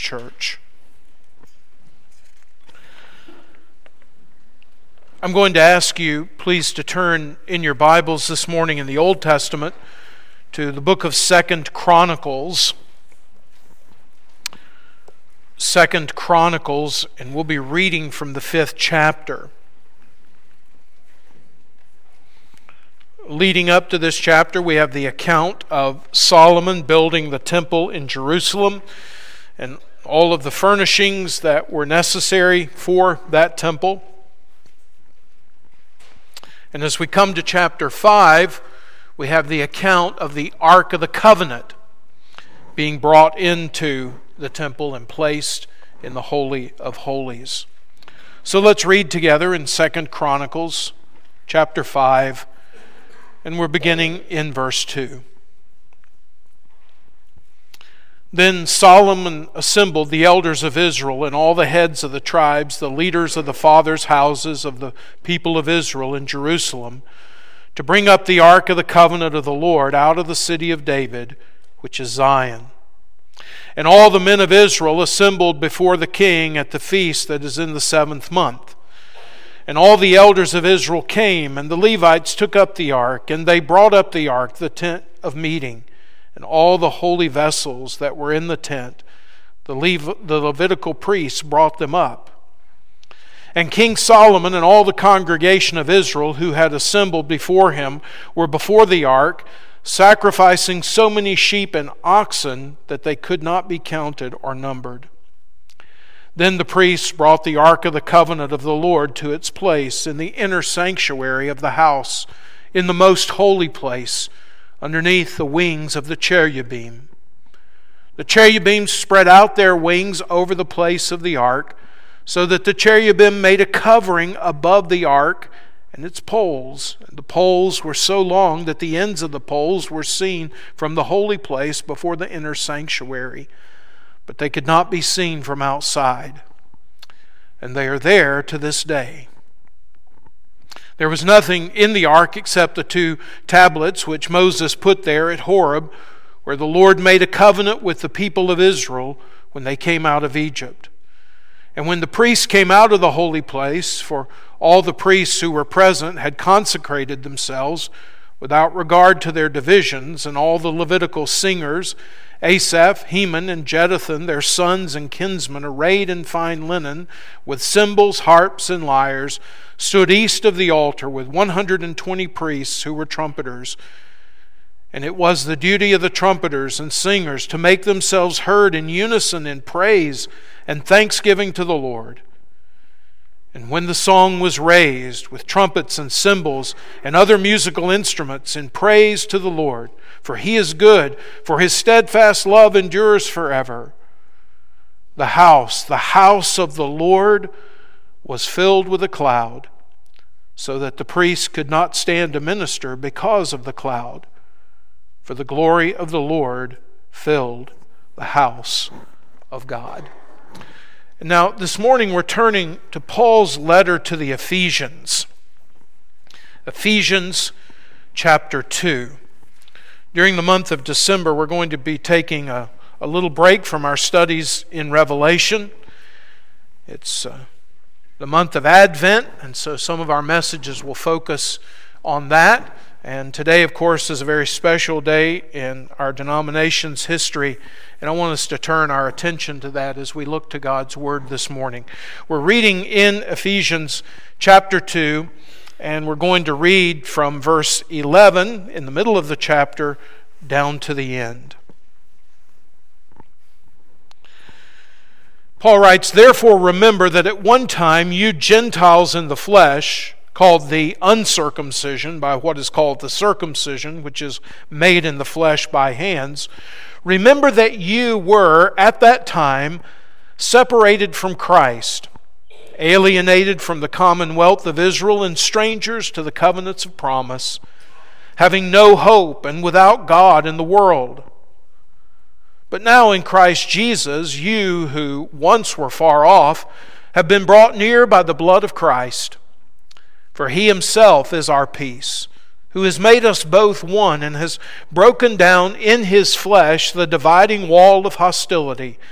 church. I'm going to ask you, please, to turn in your Bibles this morning in the Old Testament to the book of 2 Chronicles. 2 Chronicles, and we'll be reading from the 5th chapter. Leading up to this chapter, we have the account of Solomon building the temple in Jerusalem and all of the furnishings that were necessary for that temple. And as we come to chapter 5, we have the account of the Ark of the Covenant being brought into the temple and placed in the Holy of Holies. So let's read together in 2 Chronicles chapter 5, and we're beginning in verse 2. Then Solomon assembled the elders of Israel and all the heads of the tribes, the leaders of the fathers' houses of the people of Israel in Jerusalem, to bring up the ark of the covenant of the Lord out of the city of David, which is Zion. And all the men of Israel assembled before the king at the feast that is in the 7th month. And all the elders of Israel came, and the Levites took up the ark, and they brought up the ark, the tent of meeting, and all the holy vessels that were in the tent. The Levitical priests brought them up. And King Solomon and all the congregation of Israel who had assembled before him were before the ark, sacrificing so many sheep and oxen that they could not be counted or numbered. Then the priests brought the ark of the covenant of the Lord to its place in the inner sanctuary of the house, in the most holy place, underneath the wings of the cherubim. The cherubim spread out their wings over the place of the ark, so that the cherubim made a covering above the ark and its poles. And the poles were so long that the ends of the poles were seen from the holy place before the inner sanctuary, but they could not be seen from outside. And they are there to this day. There was nothing in the ark except the 2 tablets which Moses put there at Horeb, where the Lord made a covenant with the people of Israel when they came out of Egypt. And when the priests came out of the holy place, for all the priests who were present had consecrated themselves without regard to their divisions, and all the Levitical singers, Asaph, Heman, and Jeduthun, their sons and kinsmen, arrayed in fine linen, with cymbals, harps, and lyres, stood east of the altar with 120 priests who were trumpeters. And it was the duty of the trumpeters and singers to make themselves heard in unison in praise and thanksgiving to the Lord. And when the song was raised with trumpets and cymbals and other musical instruments in praise to the Lord, for He is good, for His steadfast love endures forever, the house of the Lord was filled with a cloud, so that the priests could not stand to minister because of the cloud. For the glory of the Lord filled the house of God. And now, this morning we're turning to Paul's letter to the Ephesians. Ephesians chapter 2. During the month of December, we're going to be taking a little break from our studies in Revelation. It's the month of Advent, and so some of our messages will focus on that. And today, of course, is a very special day in our denomination's history, and I want us to turn our attention to that as we look to God's Word this morning. We're reading in Ephesians chapter 2, and we're going to read from verse 11 in the middle of the chapter down to the end. Paul writes, "Therefore remember that at one time you Gentiles in the flesh, called the uncircumcision by what is called the circumcision, which is made in the flesh by hands, remember that you were at that time separated from Christ, alienated from the commonwealth of Israel and strangers to the covenants of promise, having no hope and without God in the world. But now in Christ Jesus, you who once were far off have been brought near by the blood of Christ. For He Himself is our peace, who has made us both one and has broken down in His flesh the dividing wall of hostility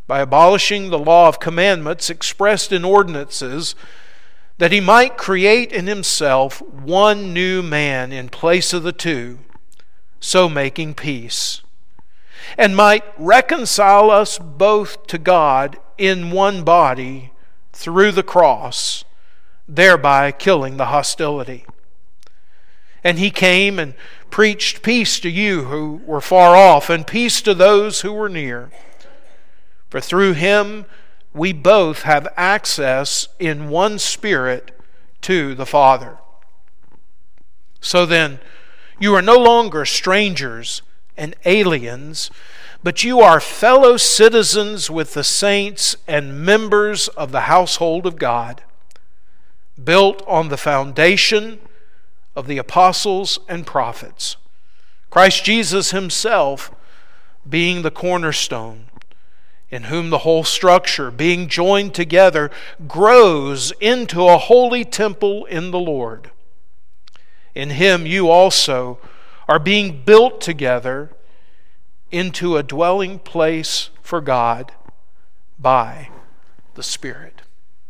by abolishing the law of commandments expressed in ordinances, that he might create in himself one new man in place of the two, so making peace, and might reconcile us both to God in one body through the cross, thereby killing the hostility. And he came and preached peace to you who were far off, and peace to those who were near. For through him we both have access in one Spirit to the Father. So then, you are no longer strangers and aliens, but you are fellow citizens with the saints and members of the household of God, built on the foundation of the apostles and prophets, Christ Jesus himself being the cornerstone, in whom the whole structure, being joined together, grows into a holy temple in the Lord. In him you also are being built together into a dwelling place for God by the Spirit.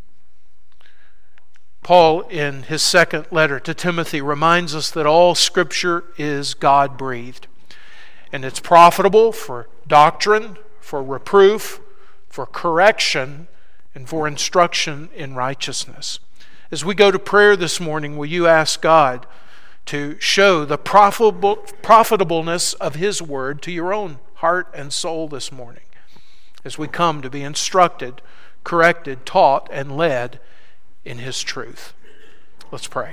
Paul, in his second letter to Timothy, reminds us that all Scripture is God-breathed, and it's profitable for doctrine, for reproof, for correction, and for instruction in righteousness. As we go to prayer this morning, will you ask God to show the profitableness of His Word to your own heart and soul this morning, as we come to be instructed, corrected, taught, and led in His truth. Let's pray.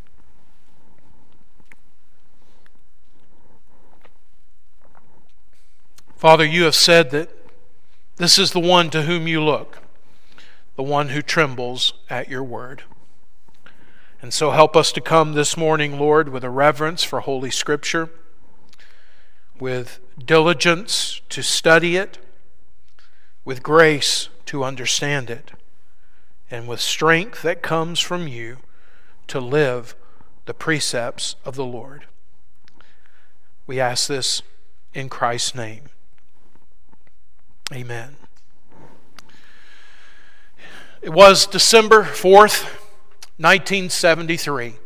Father, you have said that this is the one to whom you look, the one who trembles at your word. And so help us to come this morning, Lord, with a reverence for Holy Scripture, with diligence to study it, with grace to understand it, and with strength that comes from you to live the precepts of the Lord. We ask this in Christ's name. Amen. It was December 4th, 1973,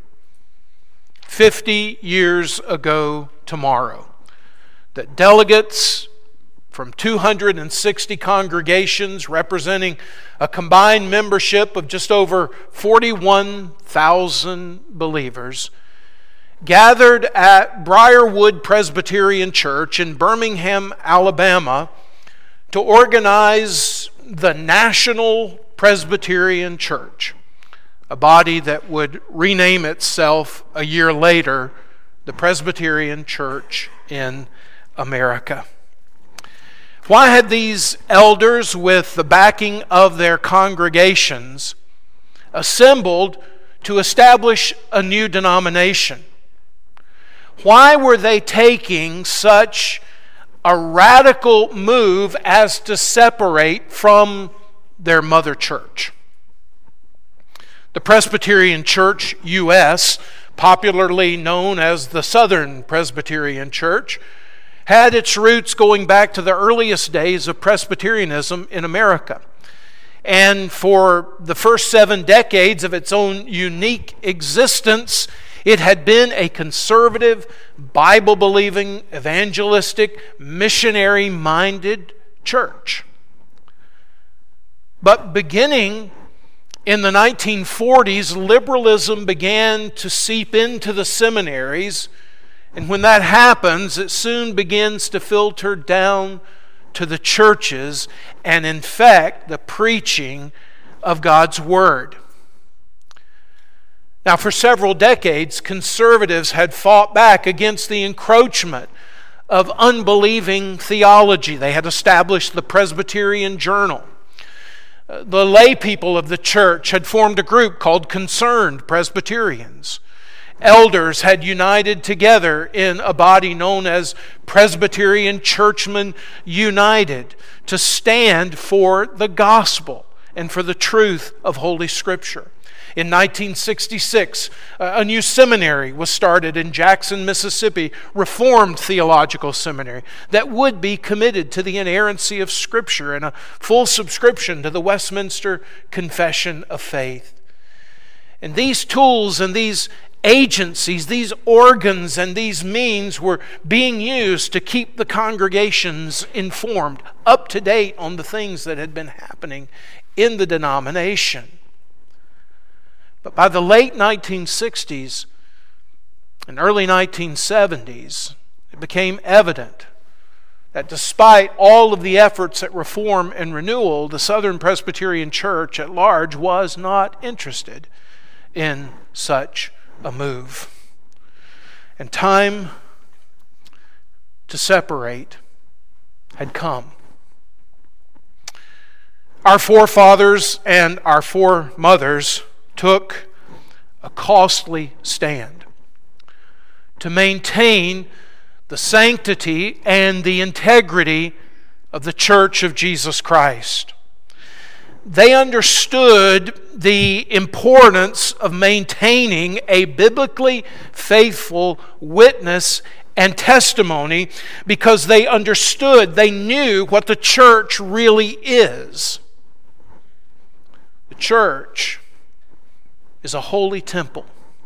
50 years ago tomorrow, that delegates from 260 congregations representing a combined membership of just over 41,000 believers gathered at Briarwood Presbyterian Church in Birmingham, Alabama, to organize the National Presbyterian Church, a body that would rename itself a year later the Presbyterian Church in America. Why had these elders, with the backing of their congregations, assembled to establish a new denomination? Why were they taking such a radical move as to separate from their mother church? The Presbyterian Church U.S., popularly known as the Southern Presbyterian Church, had its roots going back to the earliest days of Presbyterianism in America. And for the first 7 decades of its own unique existence, it had been a conservative, Bible-believing, evangelistic, missionary-minded church. But beginning in the 1940s, liberalism began to seep into the seminaries, and when that happens, it soon begins to filter down to the churches and infect the preaching of God's Word. Now, for several decades, conservatives had fought back against the encroachment of unbelieving theology. They had established the Presbyterian Journal. The lay people of the church had formed a group called Concerned Presbyterians. Elders had united together in a body known as Presbyterian Churchmen United to stand for the gospel and for the truth of Holy Scripture. In 1966, a new seminary was started in Jackson, Mississippi, Reformed Theological Seminary, that would be committed to the inerrancy of Scripture and a full subscription to the Westminster Confession of Faith. And these tools and these agencies, these organs and these means were being used to keep the congregations informed, up to date on the things that had been happening in the denomination. But by the late 1960s and early 1970s, it became evident that despite all of the efforts at reform and renewal, the Southern Presbyterian Church at large was not interested in such a move. And time to separate had come. Our forefathers and our foremothers took a costly stand to maintain the sanctity and the integrity of the Church of Jesus Christ. They understood the importance of maintaining a biblically faithful witness and testimony because they knew what the church really is. The church is a holy temple,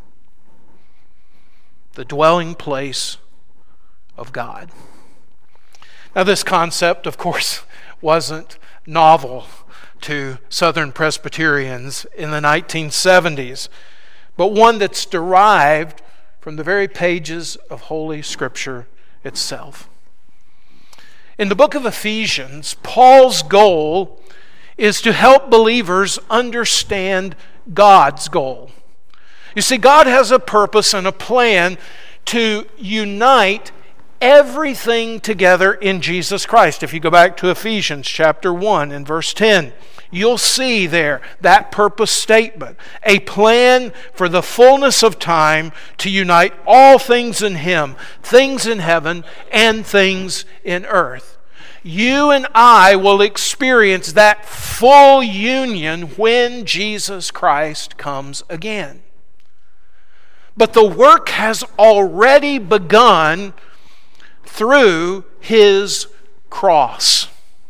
the dwelling place of God. Now, this concept, of course, wasn't novel to Southern Presbyterians in the 1970s, but one that's derived from the very pages of Holy Scripture itself. In the book of Ephesians, Paul's goal is to help believers understand God's goal. You see, God has a purpose and a plan to unite everything together in Jesus Christ. If you go back to Ephesians chapter 1 and verse 10, you'll see there that purpose statement. A plan for the fullness of time to unite all things in Him, things in heaven and things in earth. You and I will experience that full union when Jesus Christ comes again. But the work has already begun through His cross.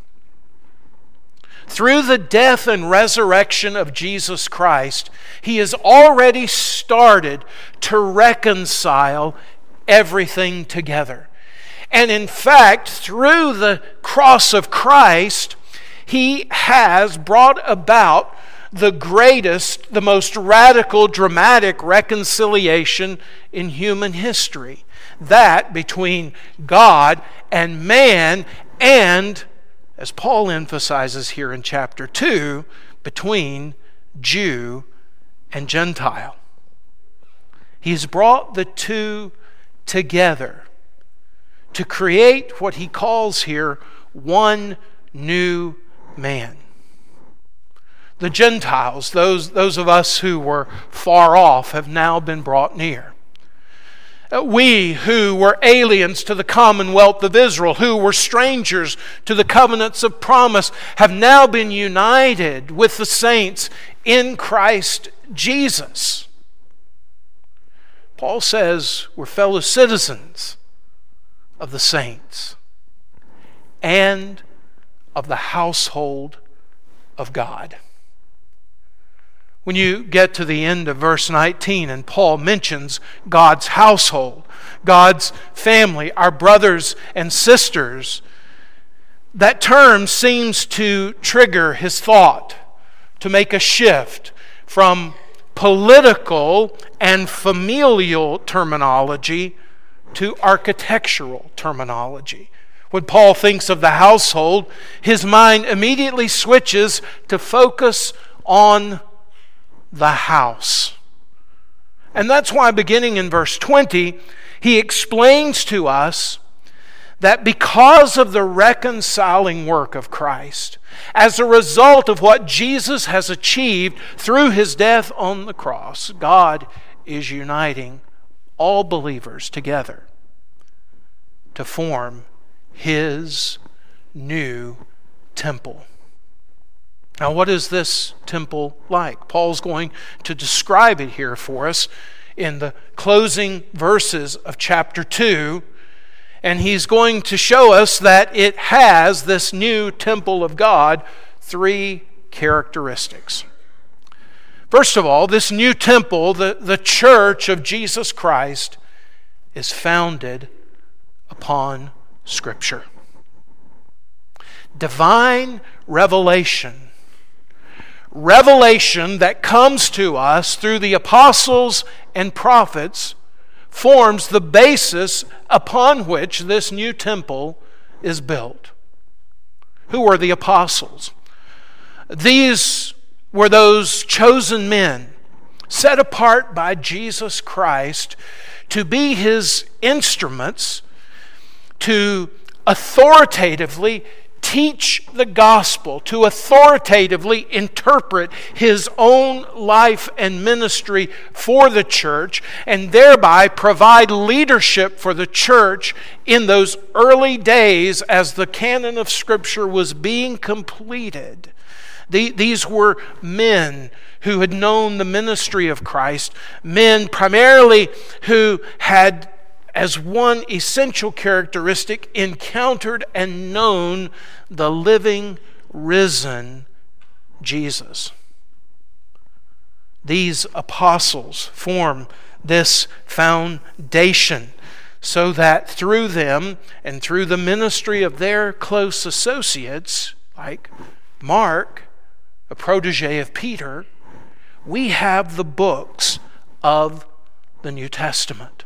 Through the death and resurrection of Jesus Christ, He has already started to reconcile everything together. And in fact, through the cross of Christ, He has brought about the greatest, the most radical, dramatic reconciliation in human history. That between God and man, and, as Paul emphasizes here in chapter 2, between Jew and Gentile. He's brought the two together to create what he calls here one new man. The Gentiles, those of us who were far off, have now been brought near. We who were aliens to the commonwealth of Israel, who were strangers to the covenants of promise, have now been united with the saints in Christ Jesus. Paul says we're fellow citizens of the saints and of the household of God. When you get to the end of verse 19 and Paul mentions God's household, God's family, our brothers and sisters, that term seems to trigger his thought, to make a shift from political and familial terminology to architectural terminology. When Paul thinks of the household, his mind immediately switches to focus on the house. And that's why beginning in verse 20, he explains to us that because of the reconciling work of Christ, as a result of what Jesus has achieved through His death on the cross, God is uniting all believers together to form His new temple. Now, what is this temple like? Paul's going to describe it here for us in the closing verses of chapter 2, and he's going to show us that it has, this new temple of God, 3 characteristics. First of all, this new temple, the church of Jesus Christ, is founded upon Scripture. Divine revelation that comes to us through the apostles and prophets forms the basis upon which this new temple is built. Who were the apostles? These were those chosen men set apart by Jesus Christ to be His instruments to authoritatively teach the gospel, to authoritatively interpret His own life and ministry for the church, and thereby provide leadership for the church in those early days as the canon of Scripture was being completed. These were men who had known the ministry of Christ, men primarily who had, as one essential characteristic, encountered and known the living, risen Jesus. These apostles form this foundation so that through them and through the ministry of their close associates, like Mark, a protege of Peter, we have the books of the New Testament.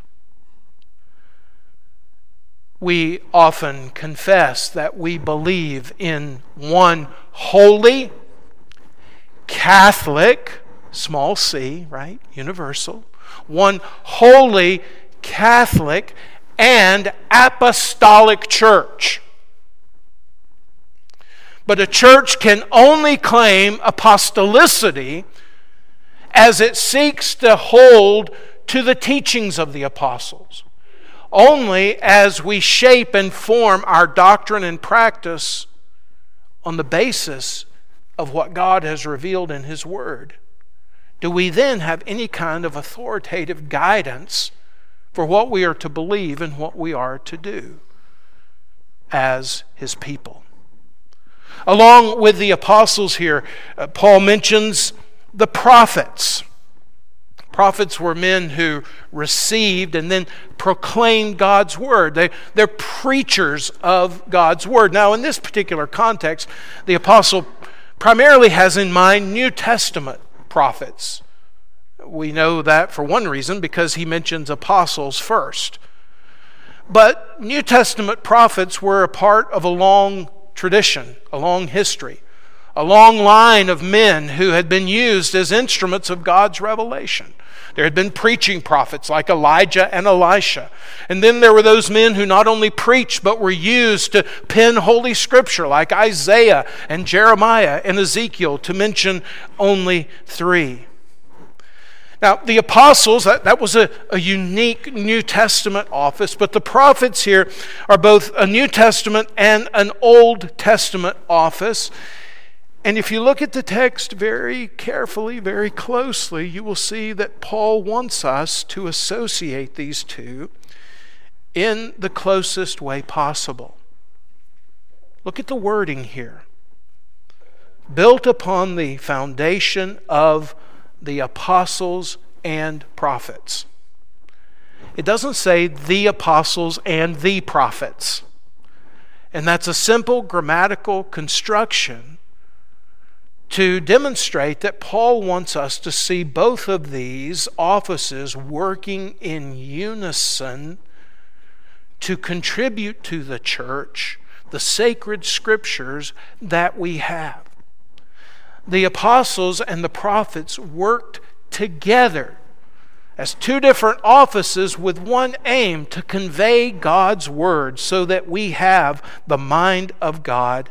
We often confess that we believe in one holy, Catholic, small c, right, universal, one holy, Catholic, and apostolic church. But a church can only claim apostolicity as it seeks to hold to the teachings of the apostles. Only as we shape and form our doctrine and practice on the basis of what God has revealed in His Word do we then have any kind of authoritative guidance for what we are to believe and what we are to do as His people. Along with the apostles here, Paul mentions the prophets. Prophets were men who received and then proclaimed God's Word. They're preachers of God's Word. Now, in this particular context, the apostle primarily has in mind New Testament prophets. We know that for one reason, because he mentions apostles first. But New Testament prophets were a part of a long tradition, a long history, a long line of men who had been used as instruments of God's revelation. There had been preaching prophets like Elijah and Elisha. And then there were those men who not only preached but were used to pen Holy Scripture like Isaiah and Jeremiah and Ezekiel, to mention only 3. Now, the apostles, that was a unique New Testament office, but the prophets here are both a New Testament and an Old Testament office. And if you look at the text very carefully, very closely, you will see that Paul wants us to associate these two in the closest way possible. Look at the wording here. Built upon the foundation of the apostles and prophets. It doesn't say the apostles and the prophets. And that's a simple grammatical construction to demonstrate that Paul wants us to see both of these offices working in unison to contribute to the church the sacred Scriptures that we have. The apostles and the prophets worked together as two different offices with one aim: to convey God's Word so that we have the mind of God.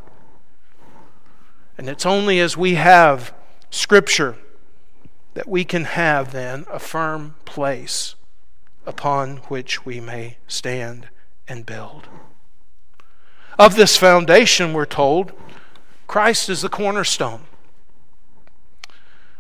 And it's only as we have Scripture that we can have then a firm place upon which we may stand and build. Of this foundation, we're told, Christ is the cornerstone.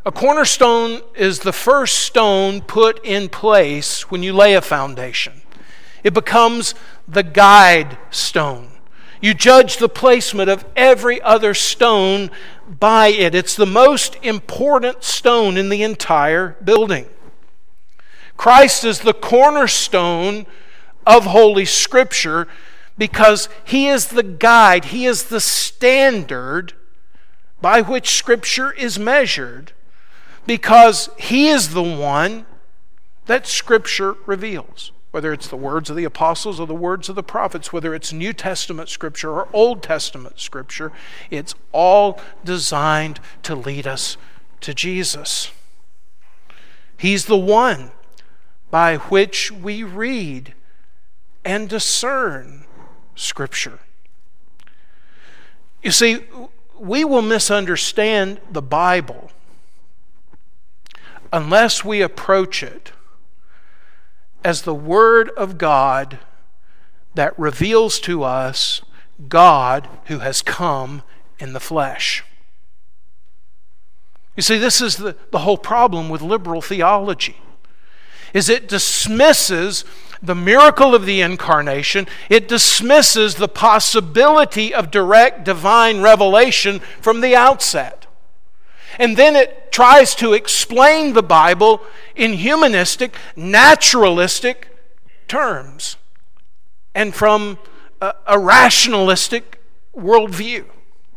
A cornerstone is the first stone put in place when you lay a foundation. It becomes the guide stone. You judge the placement of every other stone by it. It's the most important stone in the entire building. Christ is the cornerstone of Holy Scripture because He is the guide, He is the standard by which Scripture is measured, because He is the one that Scripture reveals. Whether it's the words of the apostles or the words of the prophets, whether it's New Testament Scripture or Old Testament Scripture, it's all designed to lead us to Jesus. He's the one by which we read and discern Scripture. You see, we will misunderstand the Bible unless we approach it as the Word of God that reveals to us God who has come in the flesh. You see, this is the whole problem with liberal theology, is it dismisses the miracle of the incarnation. It dismisses the possibility of direct divine revelation from the outset. And then it tries to explain the Bible in humanistic, naturalistic terms and from a rationalistic worldview.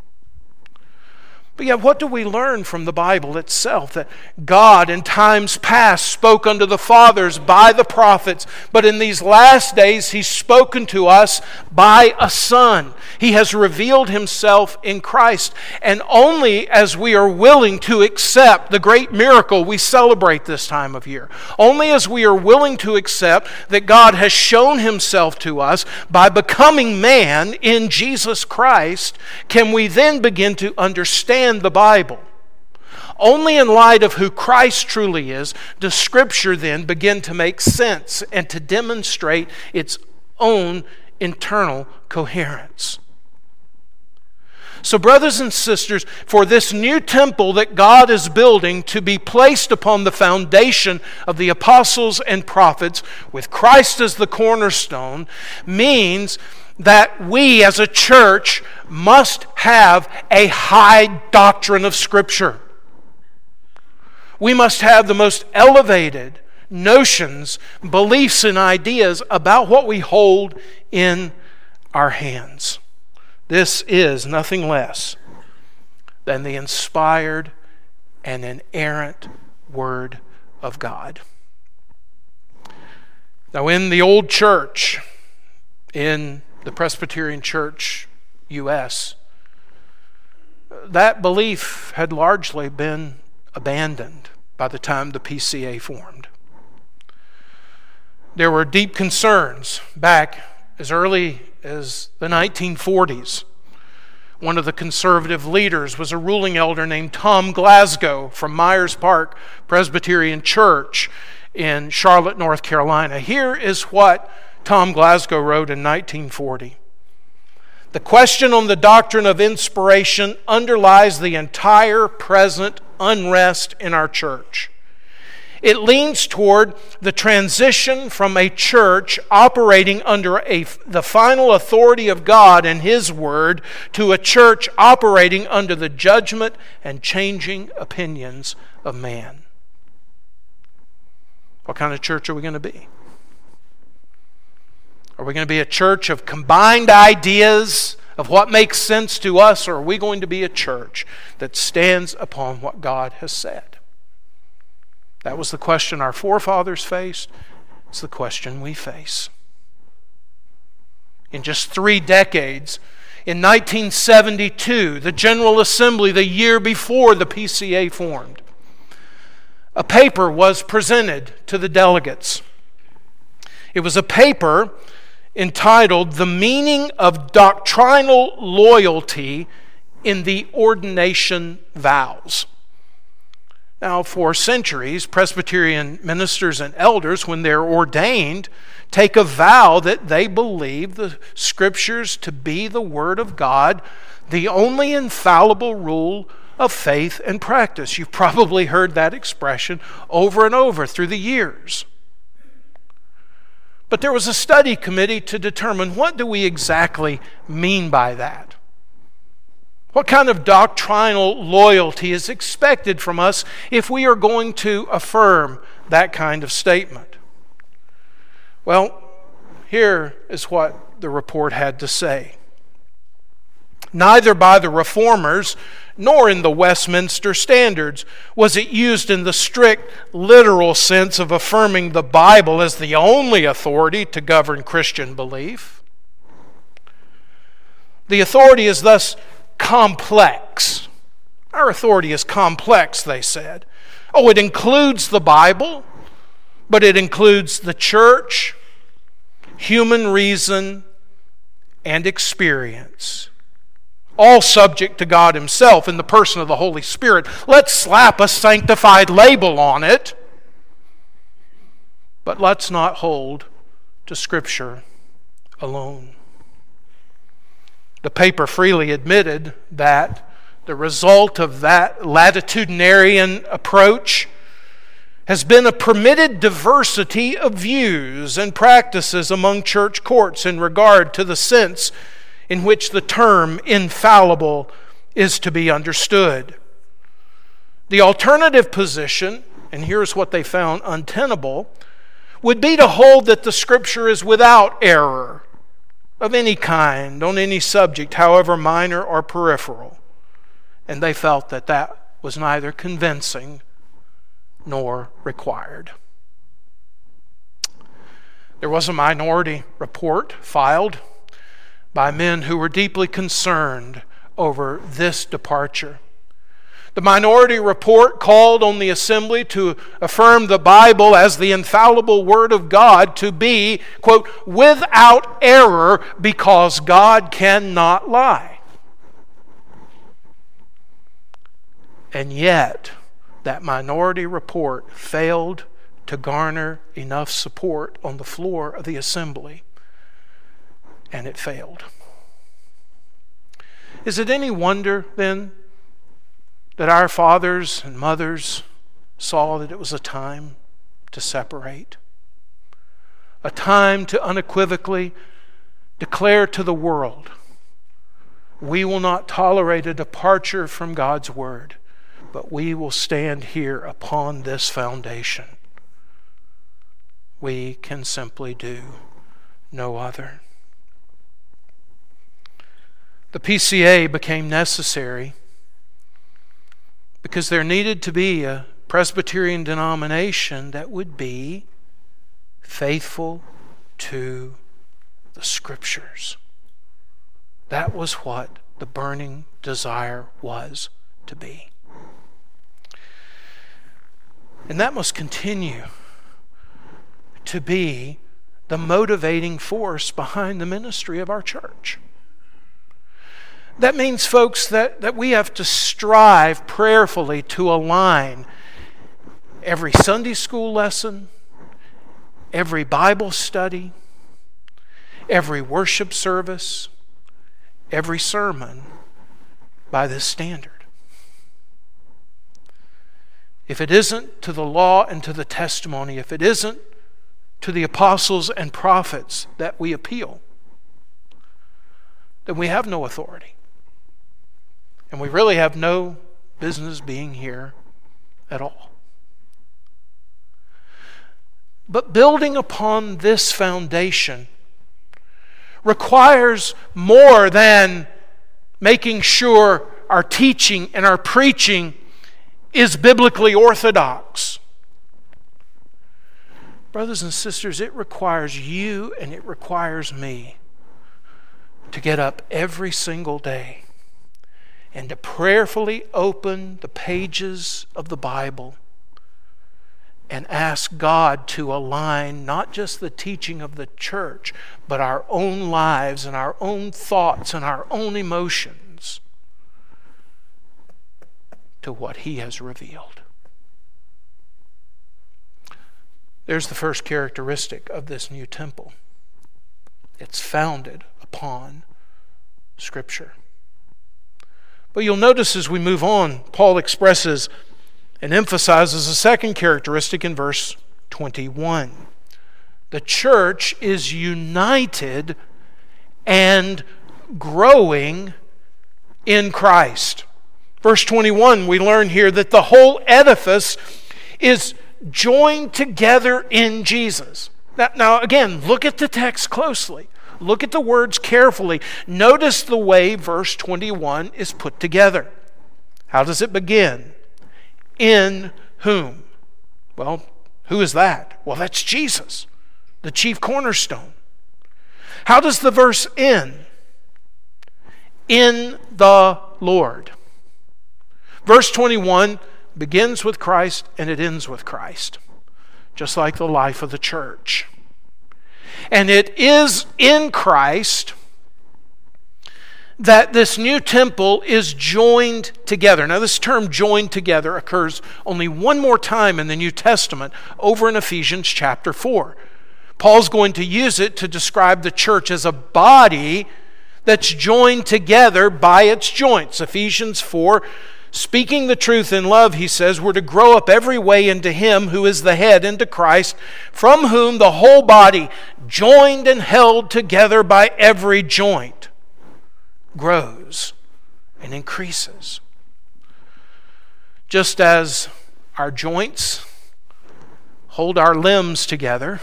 But yet, what do we learn from the Bible itself? That God in times past spoke unto the fathers by the prophets, but in these last days He's spoken to us by a Son. He has revealed Himself in Christ. And only as we are willing to accept the great miracle we celebrate this time of year, only as we are willing to accept that God has shown Himself to us by becoming man in Jesus Christ, can we then begin to understand the Bible. Only in light of who Christ truly is does Scripture then begin to make sense and to demonstrate its own internal coherence. So, brothers and sisters, for this new temple that God is building to be placed upon the foundation of the apostles and prophets, with Christ as the cornerstone, means that we as a church must have a high doctrine of Scripture. We must have the most elevated notions, beliefs, and ideas about what we hold in our hands. This is nothing less than the inspired and inerrant Word of God. Now, in the old church, in the Presbyterian Church, U.S., that belief had largely been abandoned by the time the PCA formed. There were deep concerns back as early as the 1940s. One of the conservative leaders was a ruling elder named Tom Glasgow from Myers Park Presbyterian Church in Charlotte, North Carolina. Here is what Tom Glasgow wrote in 1940. The question on the doctrine of inspiration underlies the entire present unrest in our church. It leans toward the transition from a church operating under the final authority of God and His Word to a church operating under the judgment and changing opinions of man. What kind of church are we going to be? Are we going to be a church of combined ideas of what makes sense to us, or are we going to be a church that stands upon what God has said? That was the question our forefathers faced. It's the question we face. In just 3 decades, in 1972, the General Assembly, the year before the PCA formed, a paper was presented to the delegates. It was a paper entitled "The Meaning of Doctrinal Loyalty in the Ordination Vows." Now, for centuries, Presbyterian ministers and elders, when they're ordained, take a vow that they believe the Scriptures to be the Word of God, the only infallible rule of faith and practice. You've probably heard that expression over and over through the years. But there was a study committee to determine, what do we exactly mean by that? What kind of doctrinal loyalty is expected from us if we are going to affirm that kind of statement? Well, here is what the report had to say. Neither by the Reformers nor in the Westminster Standards was it used in the strict, literal sense of affirming the Bible as the only authority to govern Christian belief. The authority is thus complex. Our authority is complex, they said. Oh, it includes the Bible, but it includes the church, human reason, and experience, all subject to God Himself in the person of the Holy Spirit. Let's slap a sanctified label on it, but let's not hold to Scripture alone. The paper freely admitted that the result of that latitudinarian approach has been a permitted diversity of views and practices among church courts in regard to the sense in which the term infallible is to be understood. The alternative position, and here's what they found untenable, would be to hold that the Scripture is without error of any kind on any subject, however minor or peripheral. And they felt that that was neither convincing nor required. There was a minority report filed by men who were deeply concerned over this departure. The minority report called on the assembly to affirm the Bible as the infallible Word of God to be, quote, without error because God cannot lie. And yet, that minority report failed to garner enough support on the floor of the assembly, and it failed. Is it any wonder, then, that our fathers and mothers saw that it was a time to separate? A time to unequivocally declare to the world, we will not tolerate a departure from God's Word, but we will stand here upon this foundation. We can simply do no other. The PCA became necessary because there needed to be a Presbyterian denomination that would be faithful to the Scriptures. That was what the burning desire was to be. And that must continue to be the motivating force behind the ministry of our church. That means, folks, that we have to strive prayerfully to align every Sunday school lesson, every Bible study, every worship service, every sermon by this standard. If it isn't to the law and to the testimony, if it isn't to the apostles and prophets that we appeal, then we have no authority. And we really have no business being here at all. But building upon this foundation requires more than making sure our teaching and our preaching is biblically orthodox. Brothers and sisters, it requires you and it requires me to get up every single day and to prayerfully open the pages of the Bible and ask God to align not just the teaching of the church, but our own lives and our own thoughts and our own emotions to what He has revealed. There's the first characteristic of this new temple. It's founded upon Scripture. But you'll notice as we move on, Paul expresses and emphasizes a second characteristic in verse 21. The church is united and growing in Christ. Verse 21, we learn here that the whole edifice is joined together in Jesus. Now again, look at the text closely. Look at the words carefully. Notice the way verse 21 is put together. How does it begin? In whom? Well, who is that? Well, that's Jesus, the chief cornerstone. How does the verse end? In the Lord. Verse 21 begins with Christ and it ends with Christ, just like the life of the church. And it is in Christ that this new temple is joined together. Now, this term joined together occurs only one more time in the New Testament, over in Ephesians chapter 4. Paul's going to use it to describe the church as a body that's joined together by its joints. Ephesians 4, speaking the truth in love, he says, we're to grow up every way into Him who is the head, into Christ, from whom the whole body, joined and held together by every joint, grows and increases. Just as our joints hold our limbs together,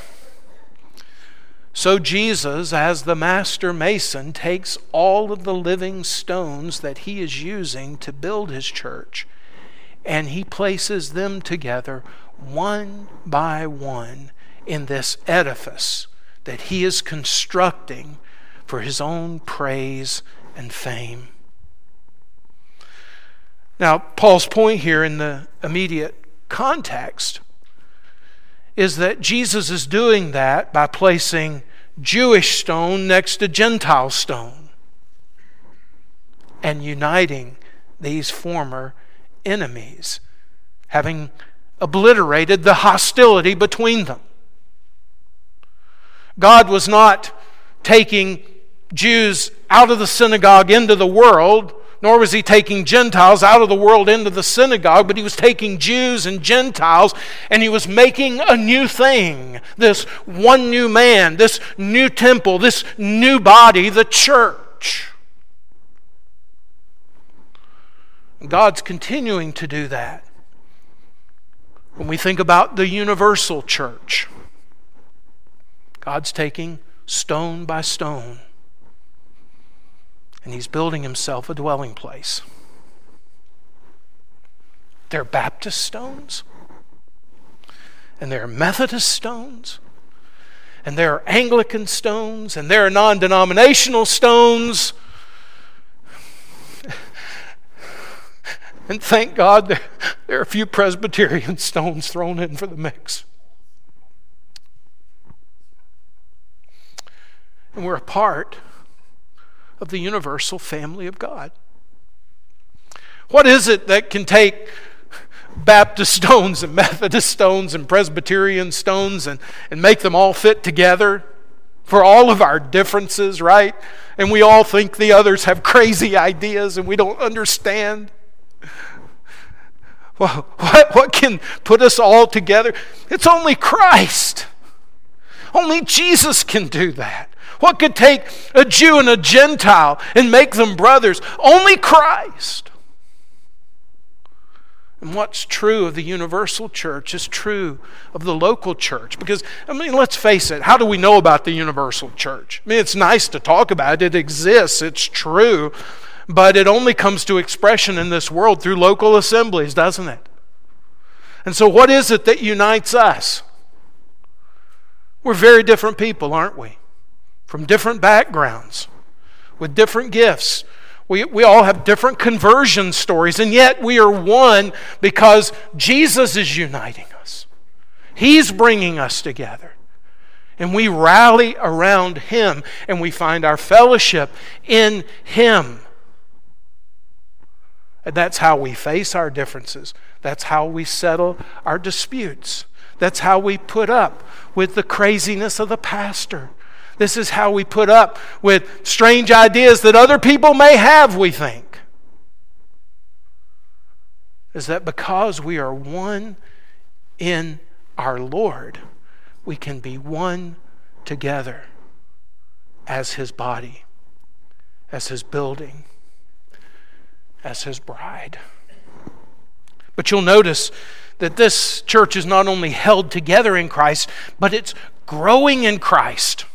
so Jesus, as the master mason, takes all of the living stones that He is using to build His church, and He places them together one by one in this edifice that He is constructing for His own praise and fame. Now, Paul's point here in the immediate context is that Jesus is doing that by placing Jewish stone next to Gentile stone and uniting these former enemies, having obliterated the hostility between them. God was not taking Jews out of the synagogue into the world, nor was He taking Gentiles out of the world into the synagogue, but He was taking Jews and Gentiles and He was making a new thing. This one new man, this new temple, this new body, the church. God's continuing to do that. When we think about the universal church, God's taking stone by stone, and He's building Himself a dwelling place. There are Baptist stones, and there are Methodist stones, and there are Anglican stones, and there are non-denominational stones. And thank God there are a few Presbyterian stones thrown in for the mix. And we're a part of the universal family of God. What is it that can take Baptist stones and Methodist stones and Presbyterian stones and make them all fit together for all of our differences, right? And we all think the others have crazy ideas and we don't understand. Well, what can put us all together? It's only Christ. Only Jesus can do that. What could take a Jew and a Gentile and make them brothers? Only Christ. And what's true of the universal church is true of the local church. Because, let's face it, how do we know about the universal church? It's nice to talk about it. It exists. It's true. But it only comes to expression in this world through local assemblies, doesn't it? And so what is it that unites us? We're very different people, aren't we? From different backgrounds, with different gifts. We all have different conversion stories, and yet we are one because Jesus is uniting us. He's bringing us together. And we rally around Him, and we find our fellowship in Him. And that's how we face our differences. That's how we settle our disputes. That's how we put up with the craziness of the pastor. This is how we put up with strange ideas that other people may have, we think. is that because we are one in our Lord, we can be one together as His body, as His building, as His bride. But you'll notice that this church is not only held together in Christ, but it's growing in Christ.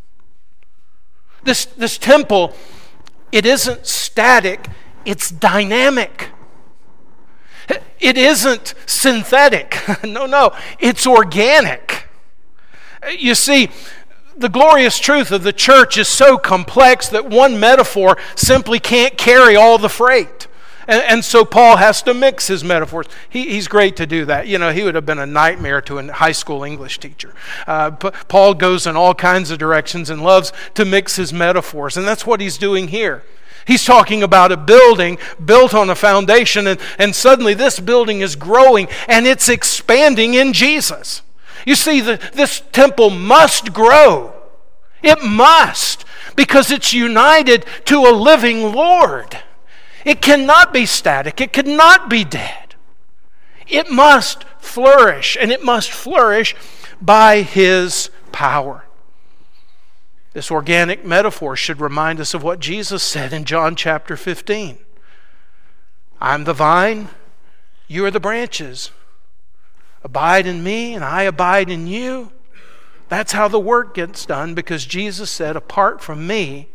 This temple, it isn't static, it's dynamic. It isn't synthetic. No, it's organic. You see, the glorious truth of the church is so complex that one metaphor simply can't carry all the freight. And so Paul has to mix his metaphors. He's great to do that. You know, he would have been a nightmare to a high school English teacher. Paul goes in all kinds of directions and loves to mix his metaphors. And that's what he's doing here. He's talking about a building built on a foundation, and suddenly this building is growing and it's expanding in Jesus. You see, this temple must grow. It must, because it's united to a living Lord. It cannot be static. It cannot be dead. It must flourish, and it must flourish by His power. This organic metaphor should remind us of what Jesus said in John chapter 15. I'm the vine, you are the branches. Abide in me, and I abide in you. That's how the work gets done, because Jesus said, apart from me,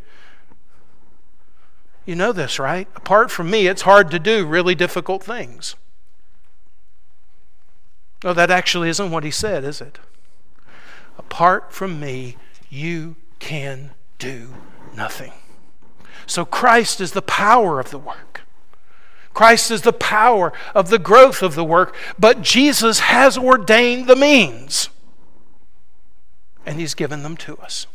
you know this, right? Apart from me, it's hard to do really difficult things. No, that actually isn't what He said, is it? Apart from me, you can do nothing. So Christ is the power of the work. Christ is the power of the growth of the work, but Jesus has ordained the means, and He's given them to us.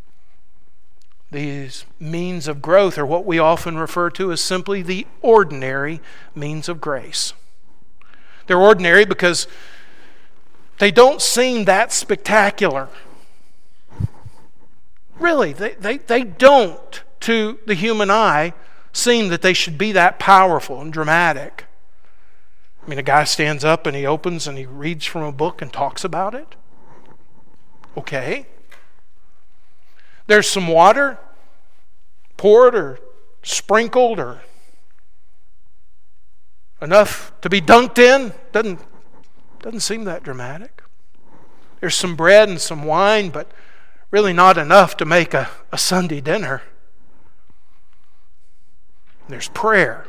These means of growth are what we often refer to as simply the ordinary means of grace. They're ordinary because they don't seem that spectacular. Really, they don't, to the human eye, seem that they should be that powerful and dramatic. I mean, a guy stands up and he opens and he reads from a book and talks about it. Okay. There's some water poured or sprinkled or enough to be dunked in. Doesn't seem that dramatic. There's some bread and some wine, but really not enough to make a Sunday dinner. There's prayer.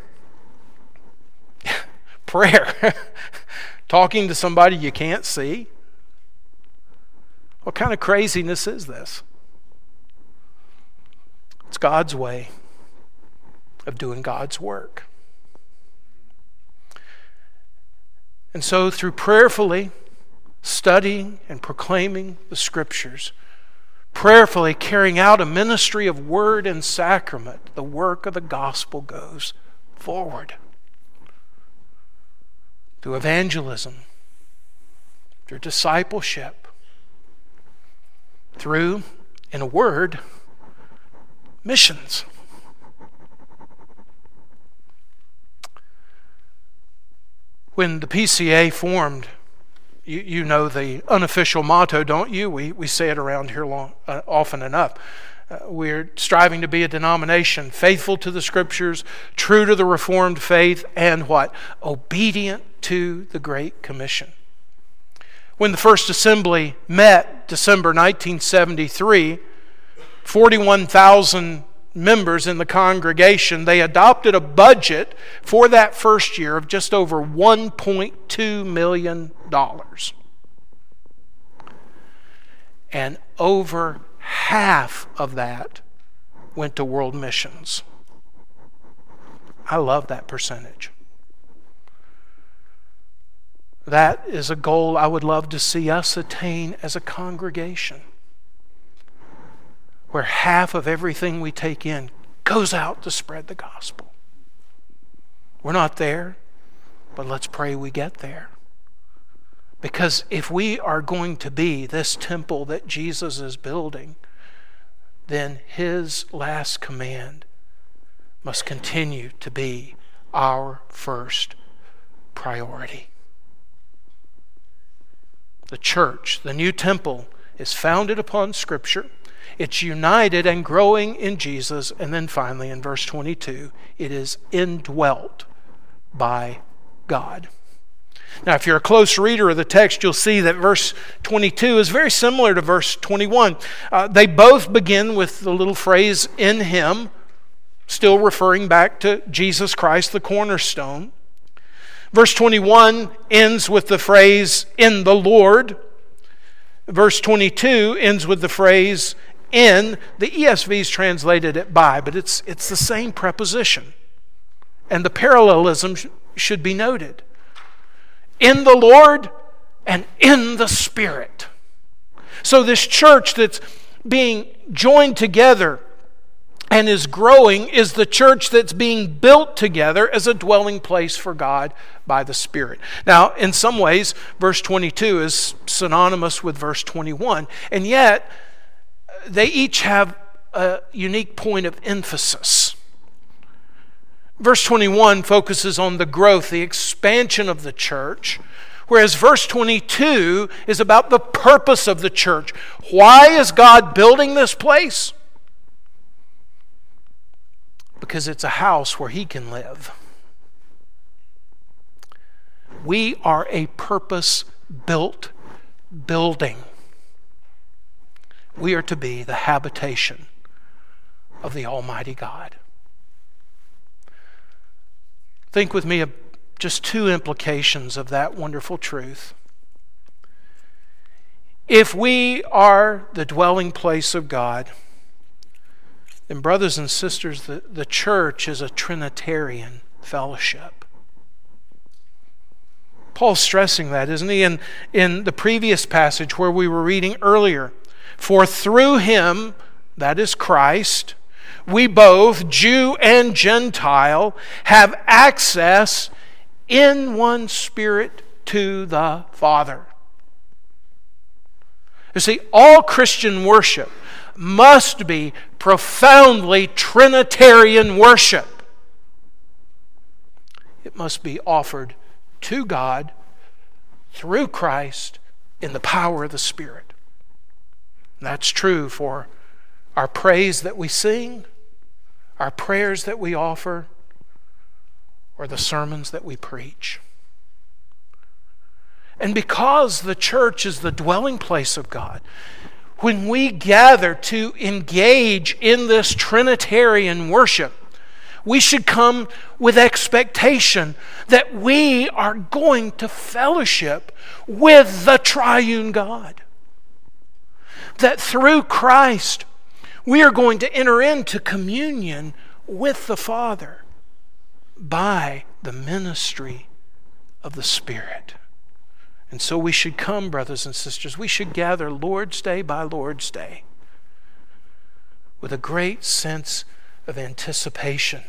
Prayer. Talking to somebody you can't see. What kind of craziness is this? It's God's way of doing God's work. And so through prayerfully studying and proclaiming the Scriptures, prayerfully carrying out a ministry of word and sacrament, the work of the gospel goes forward. Through evangelism, through discipleship, through, in a word, missions. When the PCA formed, you know the unofficial motto, don't you? We say it around here often enough. We're striving to be a denomination faithful to the Scriptures, true to the Reformed faith, and what? Obedient to the Great Commission. When the First Assembly met, December 1973, 41,000 members in the congregation, they adopted a budget for that first year of just over $1.2 million. And over half of that went to world missions. I love that percentage. That is a goal I would love to see us attain as a congregation, where half of everything we take in goes out to spread the gospel. We're not there, but let's pray we get there. Because if we are going to be this temple that Jesus is building, then His last command must continue to be our first priority. The church, the new temple, is founded upon Scripture. It's united and growing in Jesus. And then finally, in verse 22, it is indwelt by God. Now, if you're a close reader of the text, you'll see that verse 22 is very similar to verse 21. They both begin with the little phrase, in Him, still referring back to Jesus Christ, the cornerstone. Verse 21 ends with the phrase, in the Lord. Verse 22 ends with the phrase, in. The ESV's translated it by, but it's the same preposition. And the parallelism should be noted. In the Lord and in the Spirit. So this church that's being joined together and is growing is the church that's being built together as a dwelling place for God by the Spirit. Now, in some ways, verse 22 is synonymous with verse 21, and yet they each have a unique point of emphasis. Verse 21 focuses on the growth, the expansion of the church, whereas verse 22 is about the purpose of the church. Why is God building this place? Because it's a house where He can live. We are a purpose-built building. We are to be the habitation of the Almighty God. Think with me of just two implications of that wonderful truth. If we are the dwelling place of God, then brothers and sisters, the church is a Trinitarian fellowship. Paul's stressing that, isn't he? In the previous passage where we were reading earlier, for through Him, that is Christ, we both, Jew and Gentile, have access in one Spirit to the Father. You see, all Christian worship must be profoundly Trinitarian worship. It must be offered to God through Christ in the power of the Spirit. That's true for our praise that we sing, our prayers that we offer, or the sermons that we preach. And because the church is the dwelling place of God, when we gather to engage in this Trinitarian worship, we should come with expectation that we are going to fellowship with the triune God. That through Christ, we are going to enter into communion with the Father by the ministry of the Spirit. And so we should come, brothers and sisters, we should gather Lord's Day by Lord's Day with a great sense of anticipation.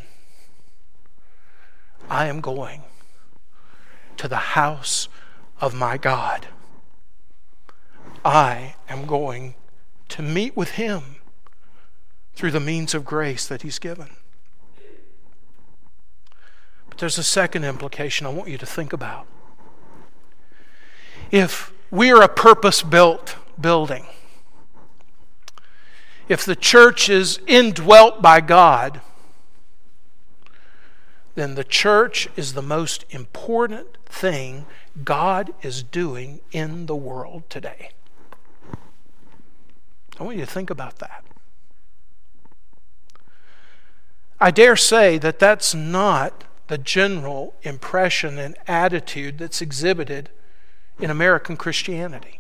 I am going to the house of my God. I am going to meet with Him through the means of grace that He's given. But there's a second implication I want you to think about. If we are a purpose-built building, if the church is indwelt by God, then the church is the most important thing God is doing in the world today. I want you to think about that. I dare say that that's not the general impression and attitude that's exhibited in American Christianity.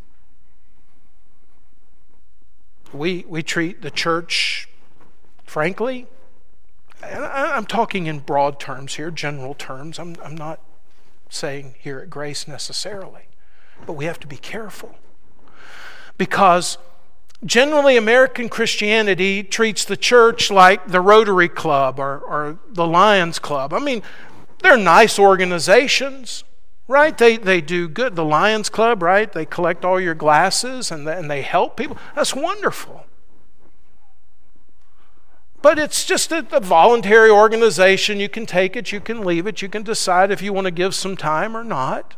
We treat the church, frankly, and I'm talking in broad terms here, general terms. I'm not saying here at Grace necessarily, but we have to be careful. Because generally American Christianity treats the church like the Rotary Club or the Lions Club. I mean, they're nice organizations, right? They do good. The Lions Club, right? They collect all your glasses and they help people. That's wonderful. But it's just a voluntary organization. You can take it, you can leave it, you can decide if you want to give some time or not.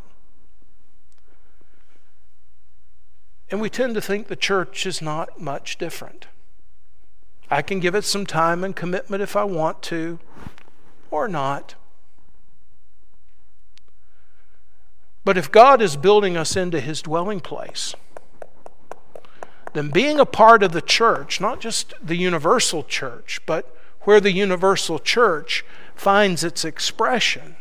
And we tend to think the church is not much different. I can give it some time and commitment if I want to, or not. But if God is building us into His dwelling place, then being a part of the church, not just the universal church, but where the universal church finds its expression,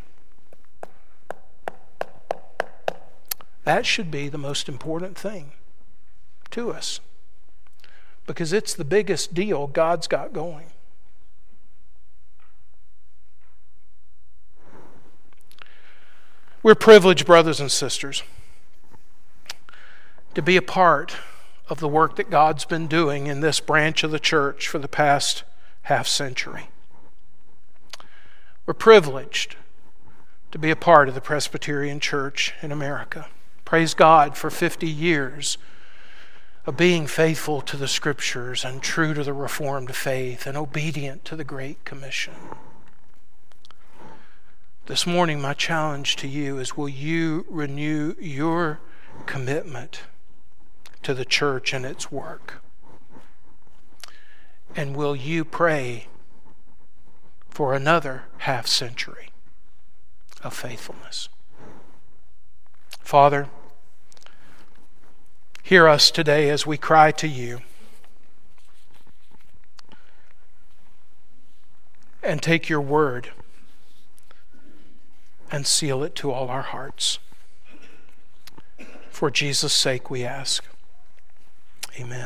that should be the most important thing to us, because it's the biggest deal God's got going. We're privileged, brothers and sisters, to be a part of the work that God's been doing in this branch of the church for the past half century. We're privileged to be a part of the Presbyterian Church in America. Praise God for 50 years of being faithful to the Scriptures and true to the Reformed faith and obedient to the Great Commission. This morning, my challenge to you is, will you renew your commitment to the church and its work? And will you pray for another half century of faithfulness? Father, hear us today as we cry to you, and take your word and seal it to all our hearts. For Jesus' sake we ask. Amen.